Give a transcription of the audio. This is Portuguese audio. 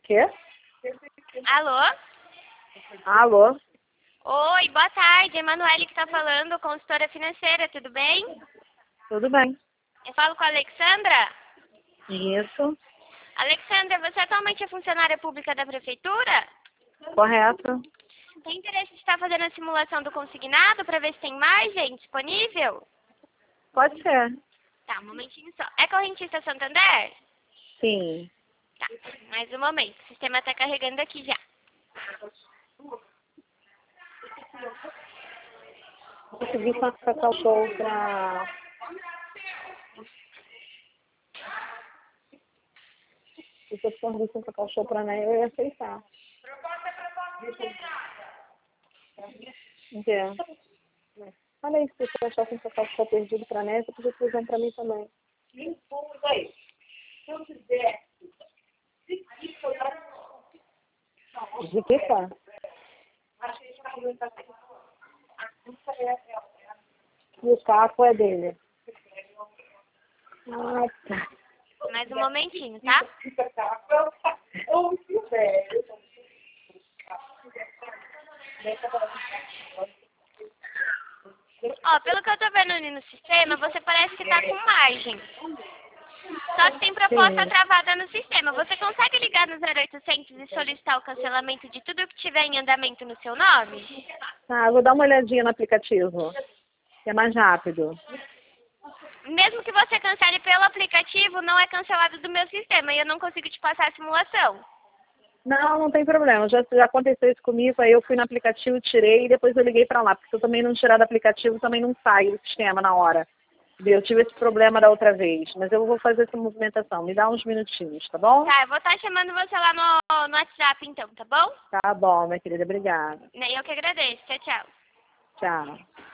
Quê? Alô? Alô? Oi, boa tarde. Emanuele que está falando, consultora financeira, tudo bem? Tudo bem? Eu falo com a Alexandra. Isso. Alexandra, você atualmente é funcionária pública da prefeitura? Correto. Tem interesse de estar fazendo a simulação do consignado para ver se tem margem disponível? Pode ser. Tá, um momentinho só. É correntista Santander? Sim. Tá, mais um momento. O sistema está carregando aqui já. Consegui passar o show pra... Se você conseguisse passar o show pra Né, eu ia aceitar. O quê? Olha aí, se você achar que passar o show perdido pra Né, você podia fazer pra mim também. De que, pá? E o caco é dele. Ah, tá. Mais um momentinho, tá? Ó, pelo que eu tô vendo ali no sistema, você parece que tá com margem. Só que tem proposta Sim. travada no sistema. Você consegue ligar no 0800 e solicitar o cancelamento de tudo que tiver em andamento no seu nome? Tá, eu vou dar uma olhadinha no aplicativo. Que é mais rápido. Mesmo que você cancele pelo aplicativo, não é cancelado do meu sistema e eu não consigo te passar a simulação. Não, não tem problema. Já aconteceu isso comigo, aí eu fui no aplicativo, tirei e depois eu liguei pra lá. Porque se eu também não tirar do aplicativo, também não sai do sistema na hora. Eu tive esse problema da outra vez, mas eu vou fazer essa movimentação. Me dá uns minutinhos, tá bom? Tá, eu vou estar chamando você lá no WhatsApp então, tá bom? Tá bom, minha querida. Obrigada. Eu que agradeço. Tchau, tchau. Tchau.